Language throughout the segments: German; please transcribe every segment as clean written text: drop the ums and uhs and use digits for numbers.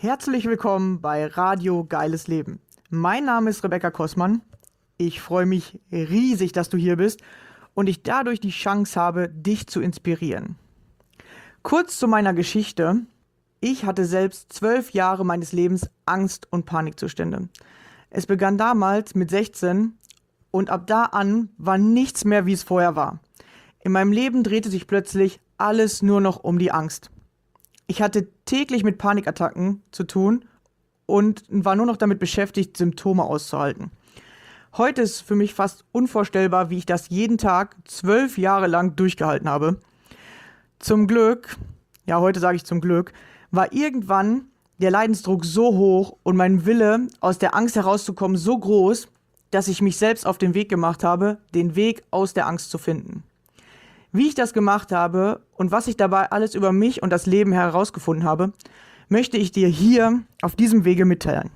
Herzlich willkommen bei Radio Geiles Leben. Mein Name ist Rebecca Kossmann. Ich freue mich riesig, dass du hier bist und ich dadurch die Chance habe, dich zu inspirieren. Kurz zu meiner Geschichte. Ich hatte selbst 12 Jahre meines Lebens Angst- und Panikzustände. Es begann damals mit 16 und ab da an war nichts mehr, wie es vorher war. In meinem Leben drehte sich plötzlich alles nur noch um die Angst. Ich hatte täglich mit Panikattacken zu tun und war nur noch damit beschäftigt, Symptome auszuhalten. Heute ist für mich fast unvorstellbar, wie ich das jeden Tag 12 Jahre lang durchgehalten habe. Zum Glück, ja heute sage ich zum Glück, war irgendwann der Leidensdruck so hoch und mein Wille, aus der Angst herauszukommen, so groß, dass ich mich selbst auf den Weg gemacht habe, den Weg aus der Angst zu finden. Wie ich das gemacht habe und was ich dabei alles über mich und das Leben herausgefunden habe, möchte ich dir hier auf diesem Wege mitteilen.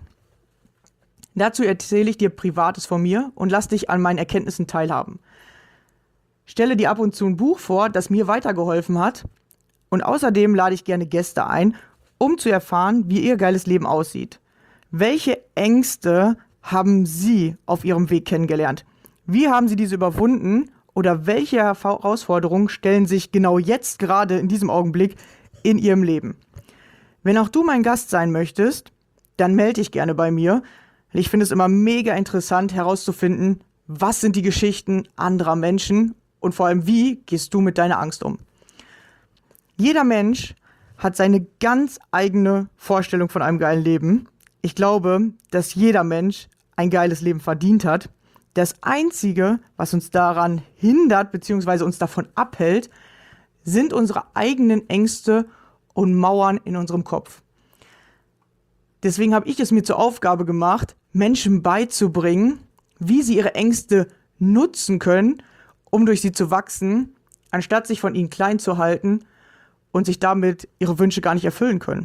Dazu erzähle ich dir Privates von mir und lass dich an meinen Erkenntnissen teilhaben. Stelle dir ab und zu ein Buch vor, das mir weitergeholfen hat, und außerdem lade ich gerne Gäste ein, um zu erfahren, wie ihr geiles Leben aussieht. Welche Ängste haben Sie auf Ihrem Weg kennengelernt? Wie haben Sie diese überwunden? Oder welche Herausforderungen stellen sich genau jetzt gerade in diesem Augenblick in Ihrem Leben? Wenn auch du mein Gast sein möchtest, dann melde dich gerne bei mir. Ich finde es immer mega interessant herauszufinden, was sind die Geschichten anderer Menschen und vor allem, wie gehst du mit deiner Angst um? Jeder Mensch hat seine ganz eigene Vorstellung von einem geilen Leben. Ich glaube, dass jeder Mensch ein geiles Leben verdient hat. Das Einzige, was uns daran hindert bzw. uns davon abhält, sind unsere eigenen Ängste und Mauern in unserem Kopf. Deswegen habe ich es mir zur Aufgabe gemacht, Menschen beizubringen, wie sie ihre Ängste nutzen können, um durch sie zu wachsen, anstatt sich von ihnen klein zu halten und sich damit ihre Wünsche gar nicht erfüllen können.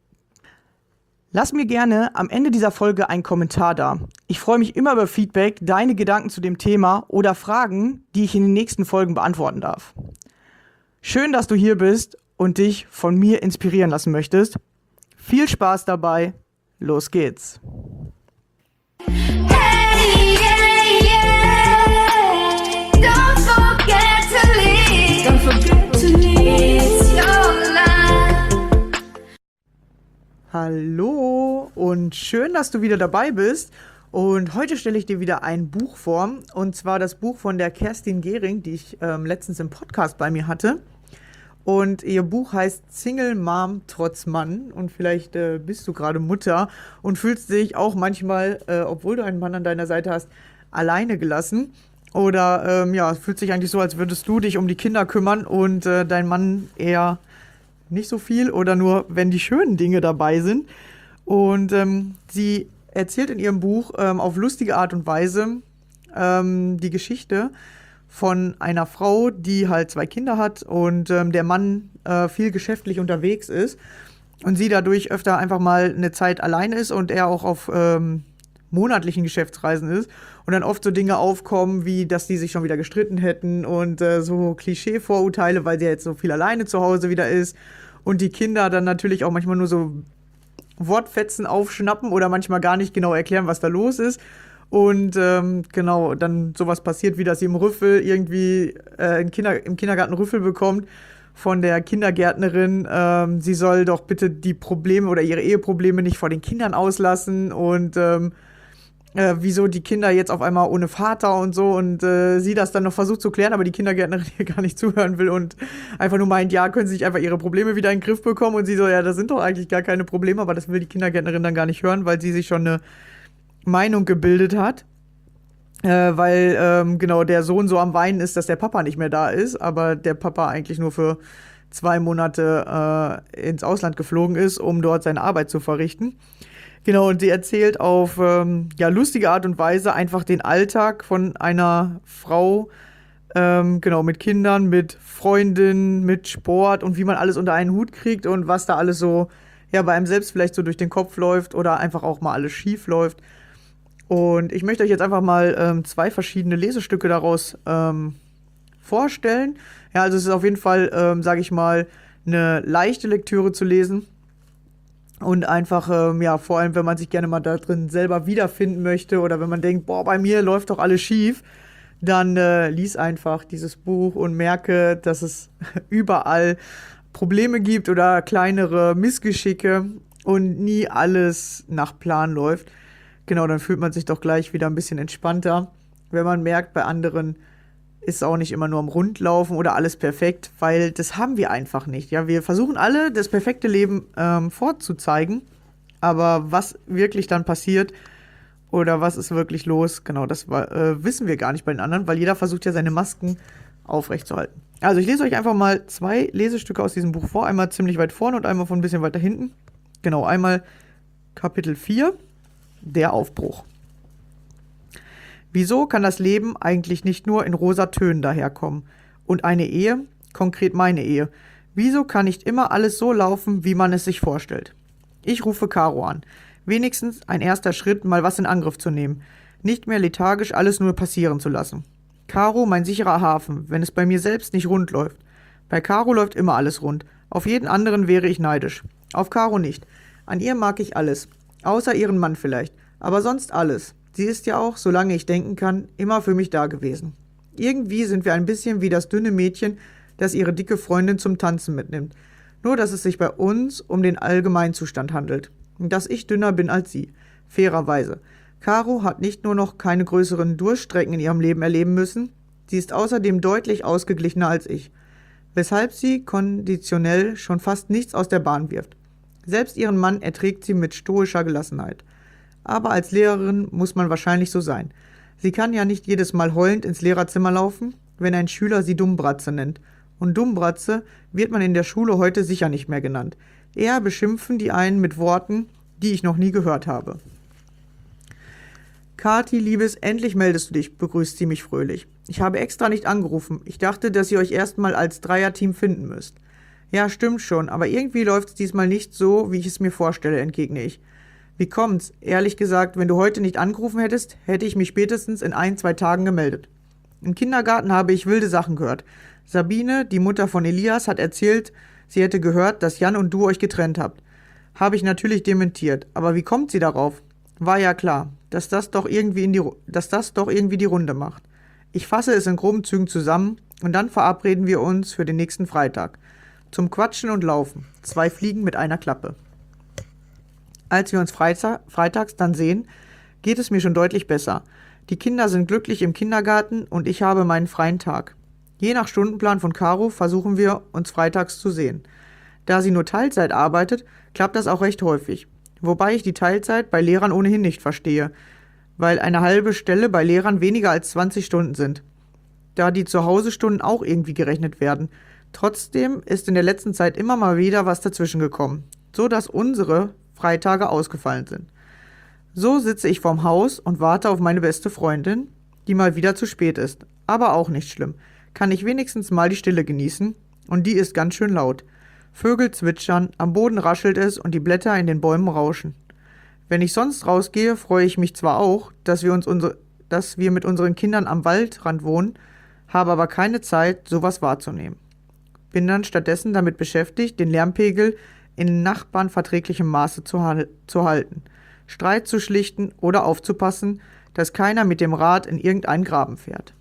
Lass mir gerne am Ende dieser Folge einen Kommentar da. Ich freue mich immer über Feedback, deine Gedanken zu dem Thema oder Fragen, die ich in den nächsten Folgen beantworten darf. Schön, dass du hier bist und dich von mir inspirieren lassen möchtest. Viel Spaß dabei. Los geht's. Hey, yeah, yeah. Don't forget to leave. Don't forget to leave. It's your life. Hallo und schön, dass du wieder dabei bist. Und heute stelle ich dir wieder ein Buch vor. Und zwar das Buch von der Kerstin Gehring, die ich letztens im Podcast bei mir hatte. Und ihr Buch heißt Single Mom trotz Mann. Und vielleicht bist du gerade Mutter und fühlst dich auch manchmal, obwohl du einen Mann an deiner Seite hast, alleine gelassen. Oder fühlt sich eigentlich so, als würdest du dich um die Kinder kümmern und dein Mann eher nicht so viel oder nur, wenn die schönen Dinge dabei sind. Und sie erzählt in ihrem Buch auf lustige Art und Weise die Geschichte von einer Frau, die halt 2 Kinder hat und der Mann viel geschäftlich unterwegs ist und sie dadurch öfter einfach mal eine Zeit allein ist und er auch auf monatlichen Geschäftsreisen ist und dann oft so Dinge aufkommen, wie dass die sich schon wieder gestritten hätten und so Klischee-Vorurteile, weil sie jetzt so viel alleine zu Hause wieder ist und die Kinder dann natürlich auch manchmal nur so Wortfetzen aufschnappen oder manchmal gar nicht genau erklären, was da los ist. Und dann sowas passiert, wie dass sie im Rüffel irgendwie im Kindergarten Rüffel bekommt von der Kindergärtnerin. Sie soll doch bitte die Probleme oder ihre Eheprobleme nicht vor den Kindern auslassen und wieso die Kinder jetzt auf einmal ohne Vater und so und sie das dann noch versucht zu klären, aber die Kindergärtnerin hier gar nicht zuhören will und einfach nur meint, ja, können sie nicht einfach ihre Probleme wieder in den Griff bekommen und sie so, ja, das sind doch eigentlich gar keine Probleme, aber das will die Kindergärtnerin dann gar nicht hören, weil sie sich schon eine Meinung gebildet hat, weil der Sohn so am Weinen ist, dass der Papa nicht mehr da ist, aber der Papa eigentlich nur für 2 Monate ins Ausland geflogen ist, um dort seine Arbeit zu verrichten. Genau, und sie erzählt auf lustige Art und Weise einfach den Alltag von einer Frau, mit Kindern, mit Freundinnen, mit Sport und wie man alles unter einen Hut kriegt und was da alles so bei einem selbst vielleicht so durch den Kopf läuft oder einfach auch mal alles schief läuft. Und ich möchte euch jetzt einfach mal 2 verschiedene Lesestücke daraus vorstellen. Ja, also es ist auf jeden Fall, sage ich mal, eine leichte Lektüre zu lesen. Und einfach, ja, vor allem, wenn man sich gerne mal da drin selber wiederfinden möchte oder wenn man denkt, boah, bei mir läuft doch alles schief, dann lies einfach dieses Buch und merke, dass es überall Probleme gibt oder kleinere Missgeschicke und nie alles nach Plan läuft. Genau, dann fühlt man sich doch gleich wieder ein bisschen entspannter, wenn man merkt, bei anderen ist auch nicht immer nur am Rundlaufen oder alles perfekt, weil das haben wir einfach nicht. Ja, wir versuchen alle, das perfekte Leben vorzuzeigen, aber was wirklich dann passiert oder was ist wirklich los, genau, das wissen wir gar nicht bei den anderen, weil jeder versucht ja seine Masken aufrechtzuerhalten. Also ich lese euch einfach mal 2 Lesestücke aus diesem Buch vor, einmal ziemlich weit vorne und einmal von ein bisschen weiter hinten. Genau, einmal Kapitel 4, der Aufbruch. Wieso kann das Leben eigentlich nicht nur in rosa Tönen daherkommen? Und eine Ehe, konkret meine Ehe, wieso kann nicht immer alles so laufen, wie man es sich vorstellt? Ich rufe Caro an. Wenigstens ein erster Schritt, mal was in Angriff zu nehmen. Nicht mehr lethargisch alles nur passieren zu lassen. Caro, mein sicherer Hafen, wenn es bei mir selbst nicht rund läuft. Bei Caro läuft immer alles rund. Auf jeden anderen wäre ich neidisch. Auf Caro nicht. An ihr mag ich alles. Außer ihren Mann vielleicht. Aber sonst alles. Sie ist ja auch, solange ich denken kann, immer für mich da gewesen. Irgendwie sind wir ein bisschen wie das dünne Mädchen, das ihre dicke Freundin zum Tanzen mitnimmt. Nur, dass es sich bei uns um den Allgemeinzustand handelt. Und dass ich dünner bin als sie. Fairerweise. Caro hat nicht nur noch keine größeren Durststrecken in ihrem Leben erleben müssen, sie ist außerdem deutlich ausgeglichener als ich. Weshalb sie konditionell schon fast nichts aus der Bahn wirft. Selbst ihren Mann erträgt sie mit stoischer Gelassenheit. Aber als Lehrerin muss man wahrscheinlich so sein. Sie kann ja nicht jedes Mal heulend ins Lehrerzimmer laufen, wenn ein Schüler sie Dummbratze nennt. Und Dummbratze wird man in der Schule heute sicher nicht mehr genannt. Eher beschimpfen die einen mit Worten, die ich noch nie gehört habe. Kathi, Liebes, endlich meldest du dich, begrüßt sie mich fröhlich. Ich habe extra nicht angerufen. Ich dachte, dass ihr euch erstmal als Dreierteam finden müsst. Ja, stimmt schon, aber irgendwie läuft es diesmal nicht so, wie ich es mir vorstelle, entgegne ich. Wie kommt's? Ehrlich gesagt, wenn du heute nicht angerufen hättest, hätte ich mich spätestens in 1-2 Tagen gemeldet. Im Kindergarten habe ich wilde Sachen gehört. Sabine, die Mutter von Elias, hat erzählt, sie hätte gehört, dass Jan und du euch getrennt habt. Habe ich natürlich dementiert. Aber wie kommt sie darauf? War ja klar, dass das doch irgendwie die Runde macht. Ich fasse es in groben Zügen zusammen und dann verabreden wir uns für den nächsten Freitag. Zum Quatschen und Laufen. 2 Fliegen mit einer Klappe. Als wir uns freitags dann sehen, geht es mir schon deutlich besser. Die Kinder sind glücklich im Kindergarten und ich habe meinen freien Tag. Je nach Stundenplan von Caro versuchen wir, uns freitags zu sehen. Da sie nur Teilzeit arbeitet, klappt das auch recht häufig. Wobei ich die Teilzeit bei Lehrern ohnehin nicht verstehe, weil eine halbe Stelle bei Lehrern weniger als 20 Stunden sind. Da die Zuhausestunden auch irgendwie gerechnet werden. Trotzdem ist in der letzten Zeit immer mal wieder was dazwischen gekommen, so dass unsere Freitage ausgefallen sind. So sitze ich vorm Haus und warte auf meine beste Freundin, die mal wieder zu spät ist. Aber auch nicht schlimm. Kann ich wenigstens mal die Stille genießen und die ist ganz schön laut. Vögel zwitschern, am Boden raschelt es und die Blätter in den Bäumen rauschen. Wenn ich sonst rausgehe, freue ich mich zwar auch, dass wir mit unseren Kindern am Waldrand wohnen, habe aber keine Zeit, sowas wahrzunehmen. Bin dann stattdessen damit beschäftigt, den Lärmpegel in Nachbarn verträglichem Maße zu halten, Streit zu schlichten oder aufzupassen, dass keiner mit dem Rad in irgendeinen Graben fährt.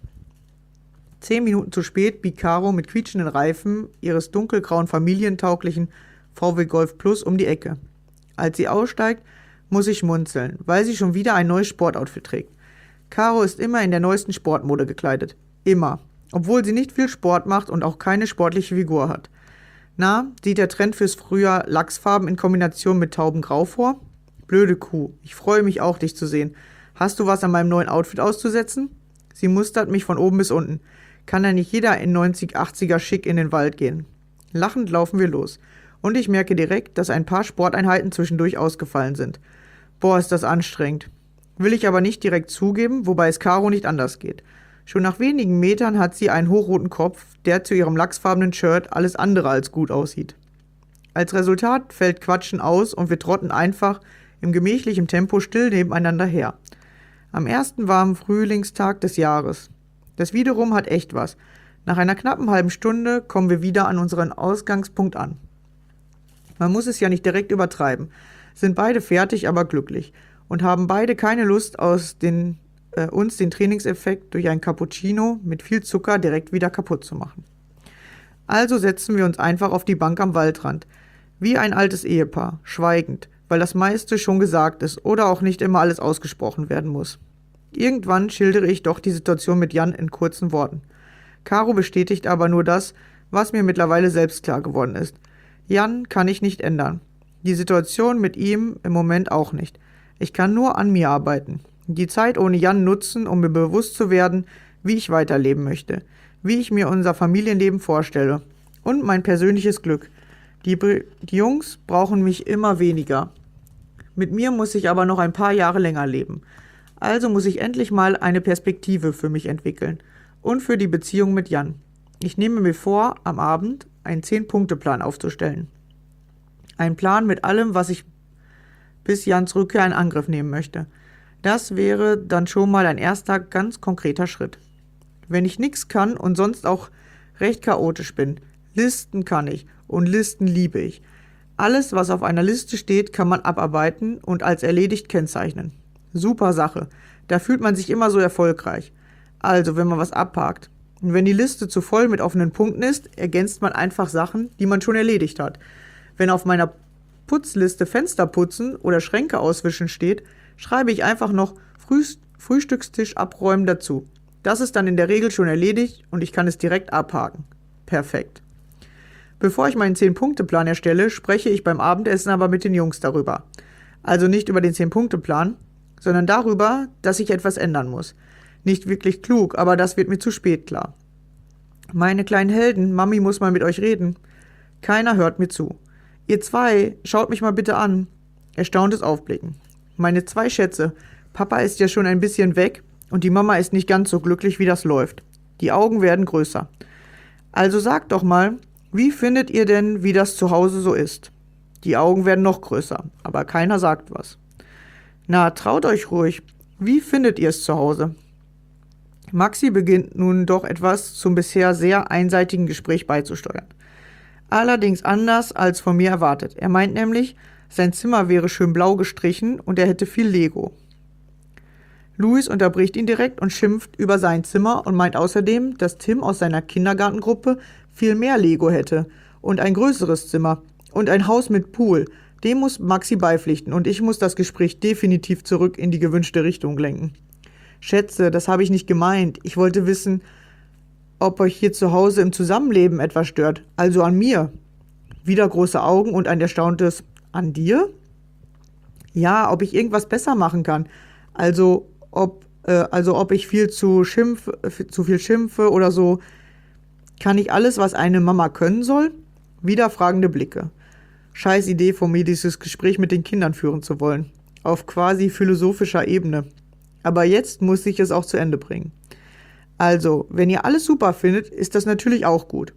10 Minuten zu spät biegt Caro mit quietschenden Reifen ihres dunkelgrauen familientauglichen VW Golf Plus um die Ecke. Als sie aussteigt, muss ich schmunzeln, weil sie schon wieder ein neues Sportoutfit trägt. Caro ist immer in der neuesten Sportmode gekleidet. Immer. Obwohl sie nicht viel Sport macht und auch keine sportliche Figur hat. Na, sieht der Trend fürs Frühjahr Lachsfarben in Kombination mit Taubengrau vor? Blöde Kuh, ich freue mich auch, dich zu sehen. Hast du was an meinem neuen Outfit auszusetzen? Sie mustert mich von oben bis unten. Kann ja nicht jeder in 90-80er schick in den Wald gehen. Lachend laufen wir los. Und ich merke direkt, dass ein paar Sporteinheiten zwischendurch ausgefallen sind. Boah, ist das anstrengend. Will ich aber nicht direkt zugeben, wobei es Caro nicht anders geht. Schon nach wenigen Metern hat sie einen hochroten Kopf, der zu ihrem lachsfarbenen Shirt alles andere als gut aussieht. Als Resultat fällt Quatschen aus und wir trotten einfach im gemächlichen Tempo still nebeneinander her. Am ersten warmen Frühlingstag des Jahres. Das wiederum hat echt was. Nach einer knappen halben Stunde kommen wir wieder an unseren Ausgangspunkt an. Man muss es ja nicht direkt übertreiben. sind beide fertig, aber glücklich und haben beide keine Lust, uns den Trainingseffekt durch ein Cappuccino mit viel Zucker direkt wieder kaputt zu machen. Also setzen wir uns einfach auf die Bank am Waldrand, wie ein altes Ehepaar, schweigend, weil das meiste schon gesagt ist oder auch nicht immer alles ausgesprochen werden muss. Irgendwann schildere ich doch die Situation mit Jan in kurzen Worten. Caro bestätigt aber nur das, was mir mittlerweile selbst klar geworden ist. Jan kann ich nicht ändern. Die Situation mit ihm im Moment auch nicht. Ich kann nur an mir arbeiten. Die Zeit ohne Jan nutzen, um mir bewusst zu werden, wie ich weiterleben möchte, wie ich mir unser Familienleben vorstelle und mein persönliches Glück. Die Jungs brauchen mich immer weniger. Mit mir muss ich aber noch ein paar Jahre länger leben. Also muss ich endlich mal eine Perspektive für mich entwickeln und für die Beziehung mit Jan. Ich nehme mir vor, am Abend einen 10-Punkte-Plan aufzustellen. Ein Plan mit allem, was ich bis Jans Rückkehr in Angriff nehmen möchte. Das wäre dann schon mal ein erster ganz konkreter Schritt. Wenn ich nichts kann und sonst auch recht chaotisch bin, Listen kann ich und Listen liebe ich. Alles, was auf einer Liste steht, kann man abarbeiten und als erledigt kennzeichnen. Super Sache. Da fühlt man sich immer so erfolgreich. Also, wenn man was abhakt. Und wenn die Liste zu voll mit offenen Punkten ist, ergänzt man einfach Sachen, die man schon erledigt hat. Wenn auf meiner Putzliste Fenster putzen oder Schränke auswischen steht, schreibe ich einfach noch Frühstückstisch abräumen dazu. Das ist dann in der Regel schon erledigt und ich kann es direkt abhaken. Perfekt. Bevor ich meinen 10-Punkte-Plan erstelle, spreche ich beim Abendessen aber mit den Jungs darüber. Also nicht über den 10-Punkte-Plan, sondern darüber, dass ich etwas ändern muss. Nicht wirklich klug, aber das wird mir zu spät klar. Meine kleinen Helden, Mami muss mal mit euch reden. Keiner hört mir zu. Ihr zwei, schaut mich mal bitte an. Erstauntes Aufblicken. Meine 2 Schätze, Papa ist ja schon ein bisschen weg und die Mama ist nicht ganz so glücklich, wie das läuft. Die Augen werden größer. Also sagt doch mal, wie findet ihr denn, wie das zu Hause so ist? Die Augen werden noch größer, aber keiner sagt was. Na, traut euch ruhig. Wie findet ihr es zu Hause? Maxi beginnt nun doch etwas zum bisher sehr einseitigen Gespräch beizusteuern. Allerdings anders als von mir erwartet. Er meint nämlich, sein Zimmer wäre schön blau gestrichen und er hätte viel Lego. Luis unterbricht ihn direkt und schimpft über sein Zimmer und meint außerdem, dass Tim aus seiner Kindergartengruppe viel mehr Lego hätte und ein größeres Zimmer und ein Haus mit Pool. Dem muss Maxi beipflichten und ich muss das Gespräch definitiv zurück in die gewünschte Richtung lenken. Schätze, das habe ich nicht gemeint. Ich wollte wissen, ob euch hier zu Hause im Zusammenleben etwas stört. Also an mir. Wieder große Augen und ein erstauntes an dir? Ja, ob ich irgendwas besser machen kann. Also ob ich viel zu viel schimpfe oder so. Kann ich alles, was eine Mama können soll? Wieder fragende Blicke. Scheiß Idee von mir, dieses Gespräch mit den Kindern führen zu wollen. Auf quasi philosophischer Ebene. Aber jetzt muss ich es auch zu Ende bringen. Also, wenn ihr alles super findet, ist das natürlich auch gut.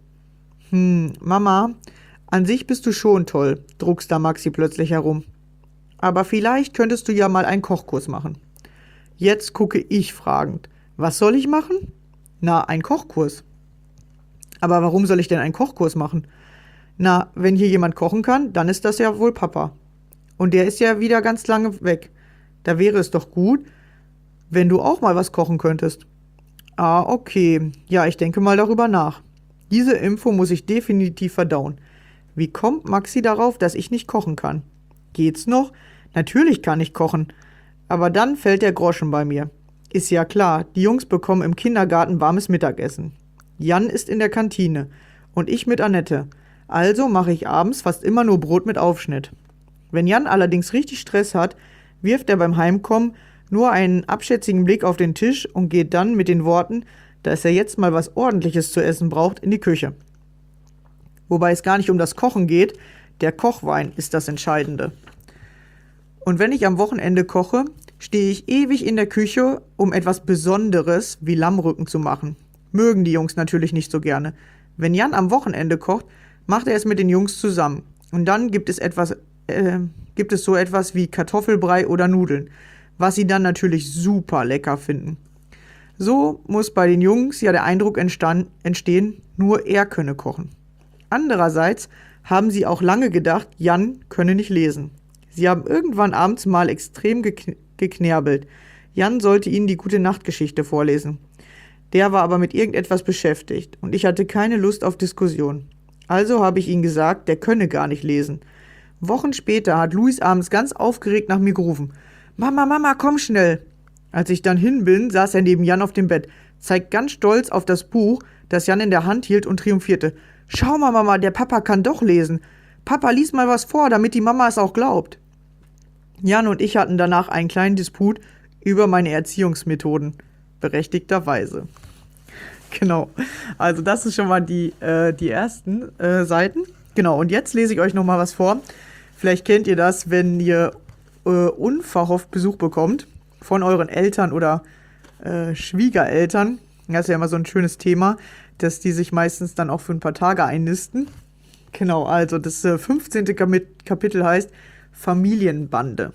Mama, an sich bist du schon toll, druckst da Maxi plötzlich herum. Aber vielleicht könntest du ja mal einen Kochkurs machen. Jetzt gucke ich fragend. Was soll ich machen? Na, ein Kochkurs. Aber warum soll ich denn einen Kochkurs machen? Na, wenn hier jemand kochen kann, dann ist das ja wohl Papa. Und der ist ja wieder ganz lange weg. Da wäre es doch gut, wenn du auch mal was kochen könntest. Ah, okay. Ja, ich denke mal darüber nach. Diese Info muss ich definitiv verdauen. Wie kommt Maxi darauf, dass ich nicht kochen kann? Geht's noch? Natürlich kann ich kochen. Aber dann fällt der Groschen bei mir. Ist ja klar, die Jungs bekommen im Kindergarten warmes Mittagessen. Jan ist in der Kantine und ich mit Annette. Also mache ich abends fast immer nur Brot mit Aufschnitt. Wenn Jan allerdings richtig Stress hat, wirft er beim Heimkommen nur einen abschätzigen Blick auf den Tisch und geht dann mit den Worten, dass er jetzt mal was Ordentliches zu essen braucht, in die Küche. Wobei es gar nicht um das Kochen geht, der Kochwein ist das Entscheidende. Und wenn ich am Wochenende koche, stehe ich ewig in der Küche, um etwas Besonderes wie Lammrücken zu machen. Mögen die Jungs natürlich nicht so gerne. Wenn Jan am Wochenende kocht, macht er es mit den Jungs zusammen. Und dann gibt es so etwas wie Kartoffelbrei oder Nudeln, was sie dann natürlich super lecker finden. So muss bei den Jungs ja der Eindruck entstehen, nur er könne kochen. Andererseits haben sie auch lange gedacht, Jan könne nicht lesen. Sie haben irgendwann abends mal extrem geknerbelt. Jan sollte ihnen die Gute-Nacht-Geschichte vorlesen. Der war aber mit irgendetwas beschäftigt und ich hatte keine Lust auf Diskussion. Also habe ich ihm gesagt, der könne gar nicht lesen. Wochen später hat Luis abends ganz aufgeregt nach mir gerufen. Mama, Mama, komm schnell. Als ich dann hin bin, saß er neben Jan auf dem Bett, zeigt ganz stolz auf das Buch, das Jan in der Hand hielt und triumphierte. Schau mal, Mama, der Papa kann doch lesen. Papa, lies mal was vor, damit die Mama es auch glaubt. Jan und ich hatten danach einen kleinen Disput über meine Erziehungsmethoden. Berechtigterweise. Genau, also das ist schon mal die ersten Seiten. Genau, und jetzt lese ich euch nochmal was vor. Vielleicht kennt ihr das, wenn ihr unverhofft Besuch bekommt von euren Eltern oder Schwiegereltern. Das ist ja immer so ein schönes Thema, dass die sich meistens dann auch für ein paar Tage einnisten. Genau, also das 15. Kapitel heißt Familienbande.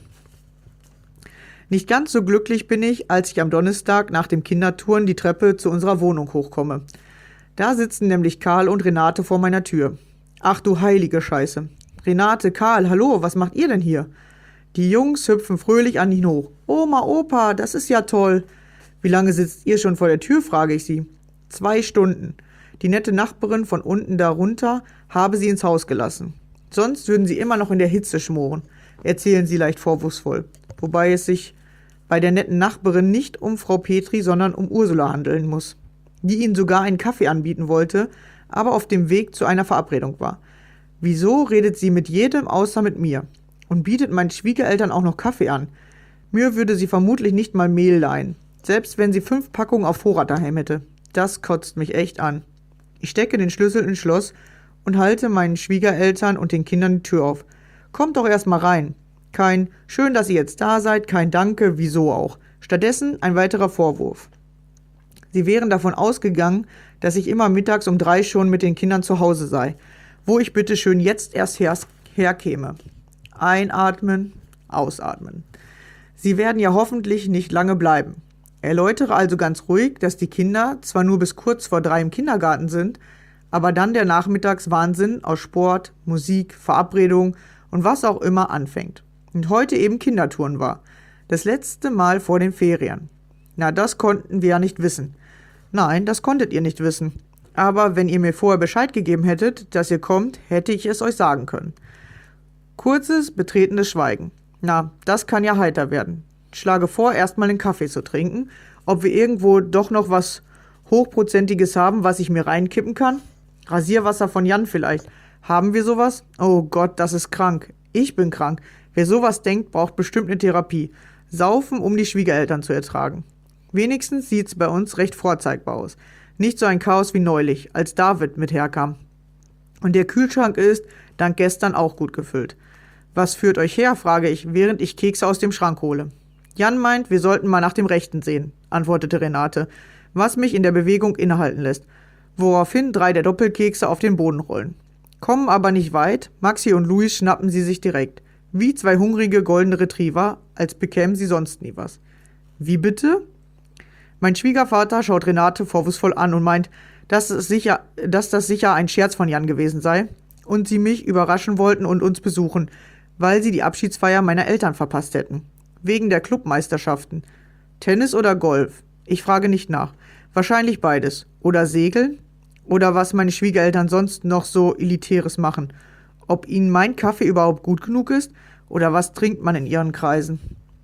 Nicht ganz so glücklich bin ich, als ich am Donnerstag nach dem Kindertouren die Treppe zu unserer Wohnung hochkomme. Da sitzen nämlich Karl und Renate vor meiner Tür. Ach du heilige Scheiße. Renate, Karl, hallo, was macht ihr denn hier? Die Jungs hüpfen fröhlich an ihn hoch. Oma, Opa, das ist ja toll. Wie lange sitzt ihr schon vor der Tür, frage ich sie. 2 Stunden. Die nette Nachbarin von unten darunter habe sie ins Haus gelassen. Sonst würden sie immer noch in der Hitze schmoren, erzählen sie leicht vorwurfsvoll. Wobei es sich bei der netten Nachbarin nicht um Frau Petri, sondern um Ursula handeln muss, die ihnen sogar einen Kaffee anbieten wollte, aber auf dem Weg zu einer Verabredung war. Wieso redet sie mit jedem außer mit mir und bietet meinen Schwiegereltern auch noch Kaffee an? Mir würde sie vermutlich nicht mal Mehl leihen, selbst wenn sie 5 Packungen auf Vorrat daheim hätte. Das kotzt mich echt an. Ich stecke den Schlüssel ins Schloss und halte meinen Schwiegereltern und den Kindern die Tür auf. Kommt doch erst mal rein. Kein „Schön, dass ihr jetzt da seid", kein „Danke", wieso auch. Stattdessen ein weiterer Vorwurf. Sie wären davon ausgegangen, dass ich immer mittags um 3 schon mit den Kindern zu Hause sei, wo ich bitte schön jetzt erst herkäme. Einatmen, ausatmen. Sie werden ja hoffentlich nicht lange bleiben. Erläutere also ganz ruhig, dass die Kinder zwar nur bis kurz vor 3 im Kindergarten sind, aber dann der Nachmittagswahnsinn aus Sport, Musik, Verabredung und was auch immer anfängt. Und heute eben Kindertouren war. Das letzte Mal vor den Ferien. Na, das konnten wir ja nicht wissen. Nein, das konntet ihr nicht wissen. Aber wenn ihr mir vorher Bescheid gegeben hättet, dass ihr kommt, hätte ich es euch sagen können. Kurzes, betretenes Schweigen. Na, das kann ja heiter werden. Ich schlage vor, erstmal einen Kaffee zu trinken, ob wir irgendwo doch noch was Hochprozentiges haben, was ich mir reinkippen kann. Rasierwasser von Jan vielleicht. Haben wir sowas? Oh Gott, das ist krank. Ich bin krank. Wer sowas denkt, braucht bestimmt eine Therapie. Saufen, um die Schwiegereltern zu ertragen. Wenigstens sieht's bei uns recht vorzeigbar aus. Nicht so ein Chaos wie neulich, als David mit herkam. Und der Kühlschrank ist, dank gestern, auch gut gefüllt. Was führt euch her, frage ich, während ich Kekse aus dem Schrank hole. Jan meint, wir sollten mal nach dem Rechten sehen, antwortete Renate, was mich in der Bewegung innehalten lässt, woraufhin 3 der Doppelkekse auf den Boden rollen. Kommen aber nicht weit, Maxi und Luis schnappen sie sich direkt. Wie 2 hungrige goldene Retriever, als bekämen sie sonst nie was. Wie bitte? Mein Schwiegervater schaut Renate vorwurfsvoll an und meint, dass das sicher ein Scherz von Jan gewesen sei und sie mich überraschen wollten und uns besuchen, weil sie die Abschiedsfeier meiner Eltern verpasst hätten. Wegen der Clubmeisterschaften. Tennis oder Golf? Ich frage nicht nach. Wahrscheinlich beides. Oder Segeln? Oder was meine Schwiegereltern sonst noch so Elitäres machen. Ob ihnen mein Kaffee überhaupt gut genug ist? Oder was trinkt man in ihren Kreisen?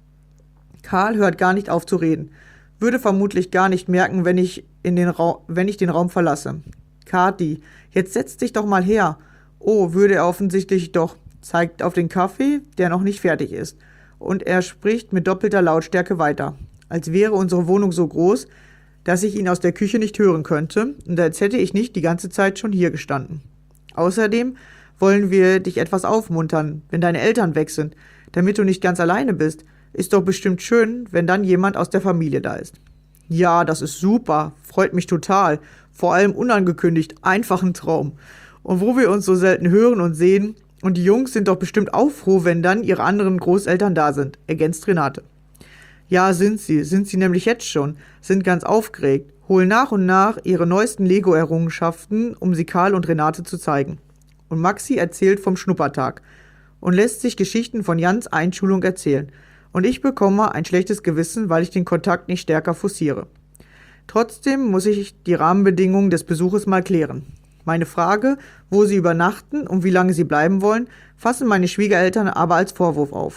Karl hört gar nicht auf zu reden. Würde vermutlich gar nicht merken, wenn ich den Raum verlasse. Kathi, jetzt setz dich doch mal her. Oh, würde er offensichtlich doch. Zeigt auf den Kaffee, der noch nicht fertig ist. Und er spricht mit doppelter Lautstärke weiter. Als wäre unsere Wohnung so groß, dass ich ihn aus der Küche nicht hören könnte und als hätte ich nicht die ganze Zeit schon hier gestanden. Außerdem wollen wir dich etwas aufmuntern, wenn deine Eltern weg sind, damit du nicht ganz alleine bist. Ist doch bestimmt schön, wenn dann jemand aus der Familie da ist. Ja, das ist super, freut mich total, vor allem unangekündigt, einfach ein Traum. Und wo wir uns so selten hören und sehen, und die Jungs sind doch bestimmt auch froh, wenn dann ihre anderen Großeltern da sind, ergänzt Renate. Ja, sind sie nämlich jetzt schon, sind ganz aufgeregt, holen nach und nach ihre neuesten Lego-Errungenschaften, um sie Karl und Renate zu zeigen. Und Maxi erzählt vom Schnuppertag. und lässt sich Geschichten von Jans Einschulung erzählen. Und ich bekomme ein schlechtes Gewissen, weil ich den Kontakt nicht stärker forciere. Trotzdem muss ich die Rahmenbedingungen des Besuches mal klären. Meine Frage, wo sie übernachten und wie lange sie bleiben wollen, fassen meine Schwiegereltern aber als Vorwurf auf.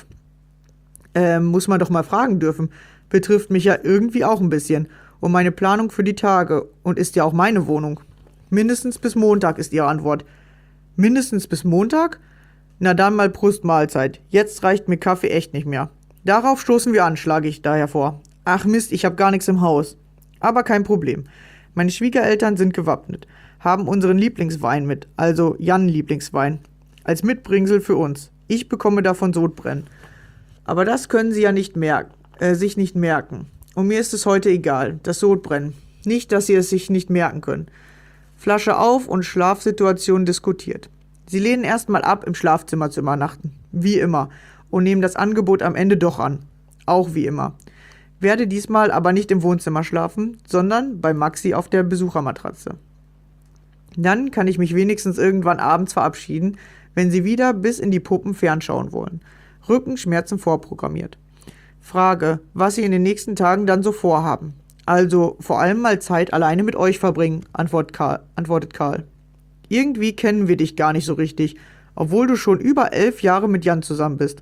Muss man doch mal fragen dürfen. Betrifft mich ja irgendwie auch ein bisschen. Und meine Planung für die Tage. Und ist ja auch meine Wohnung. Mindestens bis Montag ist ihre Antwort. Mindestens bis Montag? Na dann mal Prost Mahlzeit. Jetzt reicht mir Kaffee echt nicht mehr. Darauf stoßen wir an, schlage ich daher vor. Ach Mist, ich habe gar nichts im Haus. Aber kein Problem. Meine Schwiegereltern sind gewappnet, haben unseren Lieblingswein mit, also Jan Lieblingswein, als Mitbringsel für uns. Ich bekomme davon Sodbrennen. Aber das können sie ja sich nicht merken. Und mir ist es heute egal, das Sodbrennen. Nicht, dass sie es sich nicht merken können. Flasche auf und Schlafsituation diskutiert. Sie lehnen erstmal ab, im Schlafzimmer zu übernachten. Wie immer. Und nehmen das Angebot am Ende doch an. Auch wie immer. Werde diesmal aber nicht im Wohnzimmer schlafen, sondern bei Maxi auf der Besuchermatratze. Dann kann ich mich wenigstens irgendwann abends verabschieden, wenn sie wieder bis in die Puppen fernschauen wollen. Rückenschmerzen vorprogrammiert. Frage, was sie in den nächsten Tagen dann so vorhaben. Also vor allem mal Zeit alleine mit euch verbringen, antwortet Karl. Irgendwie kennen wir dich gar nicht so richtig, obwohl du schon über 11 Jahre mit Jan zusammen bist.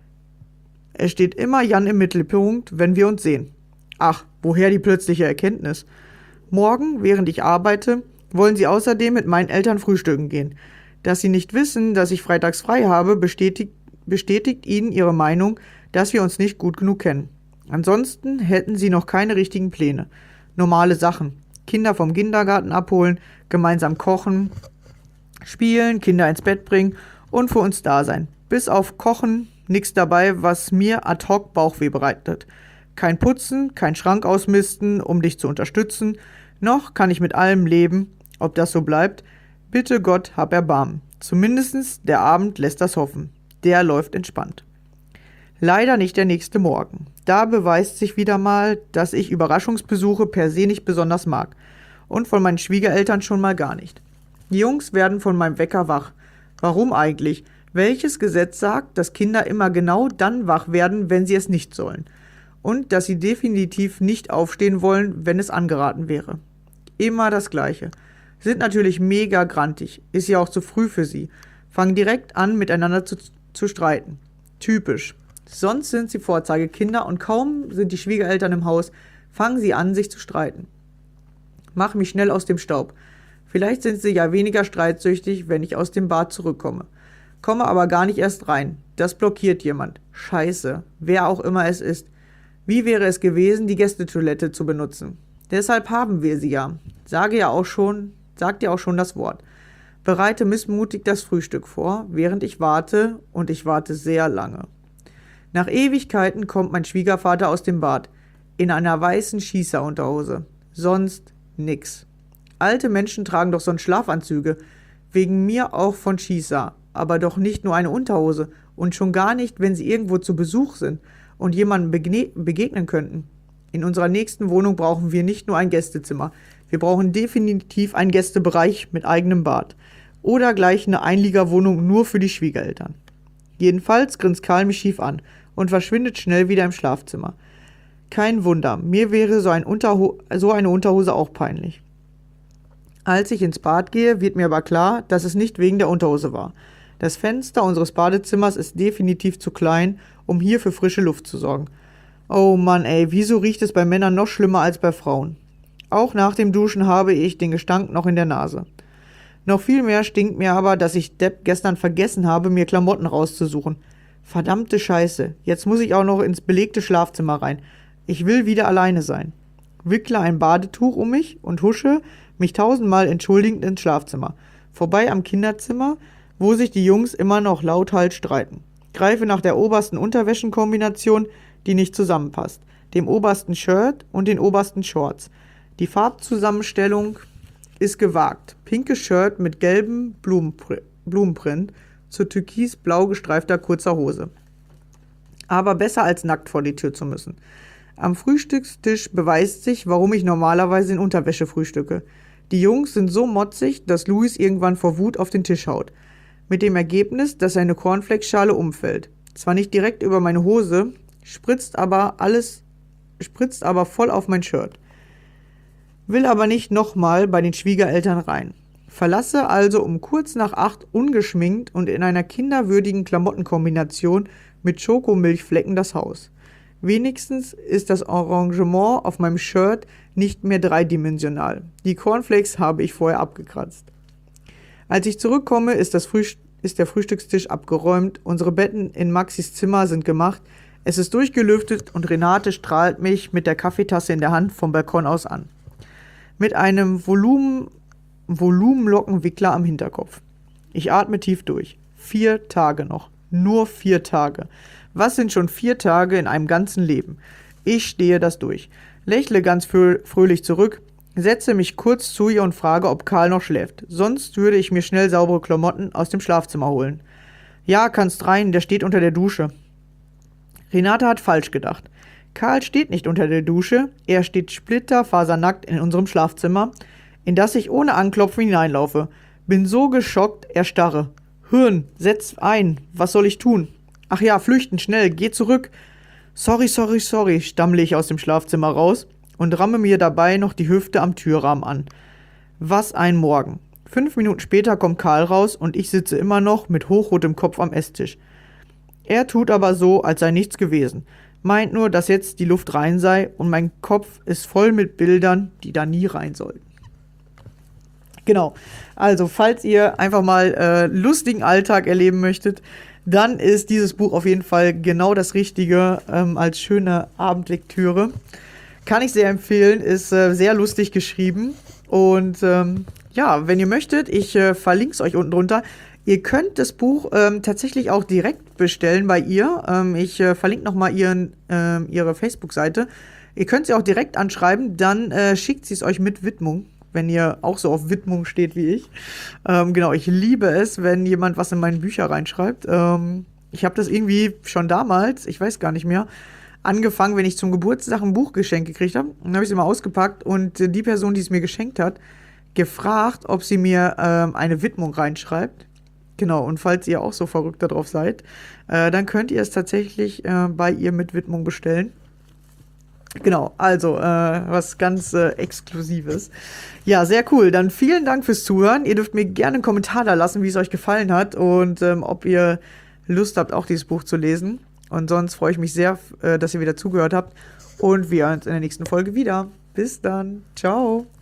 Es steht immer Jan im Mittelpunkt, wenn wir uns sehen. Ach, woher die plötzliche Erkenntnis? Morgen, während ich arbeite, wollen sie außerdem mit meinen Eltern frühstücken gehen. Dass sie nicht wissen, dass ich freitags frei habe, bestätigt ihnen ihre Meinung, dass wir uns nicht gut genug kennen. Ansonsten hätten sie noch keine richtigen Pläne. Normale Sachen. Kinder vom Kindergarten abholen, gemeinsam kochen, spielen, Kinder ins Bett bringen und für uns da sein. Bis auf Kochen nichts dabei, was mir ad hoc Bauchweh bereitet. Kein Putzen, kein Schrank ausmisten, um dich zu unterstützen. Noch kann ich mit allem leben. Ob das so bleibt? Bitte Gott, hab Erbarmen. Zumindest der Abend lässt das hoffen. Der läuft entspannt. Leider nicht der nächste Morgen. Da beweist sich wieder mal, dass ich Überraschungsbesuche per se nicht besonders mag. Und von meinen Schwiegereltern schon mal gar nicht. Die Jungs werden von meinem Wecker wach. Warum eigentlich? Welches Gesetz sagt, dass Kinder immer genau dann wach werden, wenn sie es nicht sollen? Und dass sie definitiv nicht aufstehen wollen, wenn es angeraten wäre. Immer das Gleiche. Sind natürlich mega grantig. Ist ja auch zu früh für sie. Fangen direkt an, miteinander zu streiten. Typisch. Sonst sind sie Vorzeigekinder und kaum sind die Schwiegereltern im Haus, fangen sie an, sich zu streiten. Mach mich schnell aus dem Staub. Vielleicht sind sie ja weniger streitsüchtig, wenn ich aus dem Bad zurückkomme. Komme aber gar nicht erst rein. Das blockiert jemand. Scheiße. Wer auch immer es ist. Wie wäre es gewesen, die Gästetoilette zu benutzen? Deshalb haben wir sie ja. Sagt ja auch schon das Wort. Bereite missmutig das Frühstück vor, während ich warte, und ich warte sehr lange. Nach Ewigkeiten kommt mein Schwiegervater aus dem Bad. In einer weißen Schießerunterhose. Sonst nix. Alte Menschen tragen doch sonst Schlafanzüge. Wegen mir auch von Schießer. Aber doch nicht nur eine Unterhose. Und schon gar nicht, wenn sie irgendwo zu Besuch sind und jemandem begegnen könnten. In unserer nächsten Wohnung brauchen wir nicht nur ein Gästezimmer. Wir brauchen definitiv einen Gästebereich mit eigenem Bad. Oder gleich eine Einliegerwohnung nur für die Schwiegereltern. Jedenfalls grinst Karl mich schief an und verschwindet schnell wieder im Schlafzimmer. Kein Wunder, mir wäre so eine Unterhose auch peinlich. Als ich ins Bad gehe, wird mir aber klar, dass es nicht wegen der Unterhose war. Das Fenster unseres Badezimmers ist definitiv zu klein, um hier für frische Luft zu sorgen. Oh Mann ey, wieso riecht es bei Männern noch schlimmer als bei Frauen? Auch nach dem Duschen habe ich den Gestank noch in der Nase. Noch viel mehr stinkt mir aber, dass ich Depp gestern vergessen habe, mir Klamotten rauszusuchen. Verdammte Scheiße, jetzt muss ich auch noch ins belegte Schlafzimmer rein. Ich will wieder alleine sein. Wickle ein Badetuch um mich und husche mich 1000-mal entschuldigend ins Schlafzimmer. Vorbei am Kinderzimmer, wo sich die Jungs immer noch lauthals streiten. Greife nach der obersten Unterwäschenkombination, die nicht zusammenpasst. Dem obersten Shirt und den obersten Shorts. Die Farbzusammenstellung ist gewagt. Pinkes Shirt mit gelbem Blumenprint zu türkisblau gestreifter kurzer Hose. Aber besser als nackt vor die Tür zu müssen. Am Frühstückstisch beweist sich, warum ich normalerweise in Unterwäsche frühstücke. Die Jungs sind so motzig, dass Luis irgendwann vor Wut auf den Tisch haut. mit dem Ergebnis, dass eine Cornflakes-Schale umfällt. Zwar nicht direkt über meine Hose, spritzt aber voll auf mein Shirt. Will aber nicht nochmal bei den Schwiegereltern rein. Verlasse also um kurz nach 8 ungeschminkt und in einer kinderwürdigen Klamottenkombination mit Schokomilchflecken das Haus. Wenigstens ist das Arrangement auf meinem Shirt nicht mehr dreidimensional. Die Cornflakes habe ich vorher abgekratzt. Als ich zurückkomme, ist der Frühstückstisch abgeräumt, unsere Betten in Maxis Zimmer sind gemacht, es ist durchgelüftet und Renate strahlt mich mit der Kaffeetasse in der Hand vom Balkon aus an. Mit einem Volumenlockenwickler am Hinterkopf. Ich atme tief durch. 4 Tage noch. Nur 4 Tage. Was sind schon 4 Tage in einem ganzen Leben? Ich stehe das durch. Lächle ganz fröhlich zurück, setze mich kurz zu ihr und frage, ob Karl noch schläft. Sonst würde ich mir schnell saubere Klamotten aus dem Schlafzimmer holen. Ja, kannst rein, der steht unter der Dusche. Renate hat falsch gedacht. Karl steht nicht unter der Dusche, er steht splitterfasernackt in unserem Schlafzimmer, in das ich ohne Anklopfen hineinlaufe. Bin so geschockt, erstarre. Hirn, setz ein, was soll ich tun? Ach ja, flüchten, schnell, geh zurück. Sorry, stammle ich aus dem Schlafzimmer raus und ramme mir dabei noch die Hüfte am Türrahmen an. Was ein Morgen. 5 Minuten später kommt Karl raus und ich sitze immer noch mit hochrotem Kopf am Esstisch. Er tut aber so, als sei nichts gewesen. Meint nur, dass jetzt die Luft rein sei und mein Kopf ist voll mit Bildern, die da nie rein sollten. Genau, also falls ihr einfach mal lustigen Alltag erleben möchtet, dann ist dieses Buch auf jeden Fall genau das Richtige als schöne Abendlektüre. Kann ich sehr empfehlen, ist sehr lustig geschrieben und ja, wenn ihr möchtet, ich verlinke es euch unten drunter. Ihr könnt das Buch tatsächlich auch direkt bestellen bei ihr. Ich verlinke nochmal ihre Facebook-Seite. Ihr könnt sie auch direkt anschreiben, dann schickt sie es euch mit Widmung, wenn ihr auch so auf Widmung steht wie ich. Genau, ich liebe es, wenn jemand was in meine Bücher reinschreibt. Ich habe das irgendwie schon damals, ich weiß gar nicht mehr, angefangen, wenn ich zum Geburtstag ein Buch geschenkt gekriegt habe. Dann habe ich es immer ausgepackt und die Person, die es mir geschenkt hat, gefragt, ob sie mir eine Widmung reinschreibt. Genau, und falls ihr auch so verrückt darauf seid, dann könnt ihr es tatsächlich bei ihr mit Widmung bestellen. Genau, also was ganz Exklusives. Ja, sehr cool. Dann vielen Dank fürs Zuhören. Ihr dürft mir gerne einen Kommentar da lassen, wie es euch gefallen hat und ob ihr Lust habt, auch dieses Buch zu lesen. Und sonst freue ich mich sehr, dass ihr wieder zugehört habt. Und wir hören uns in der nächsten Folge wieder. Bis dann. Ciao.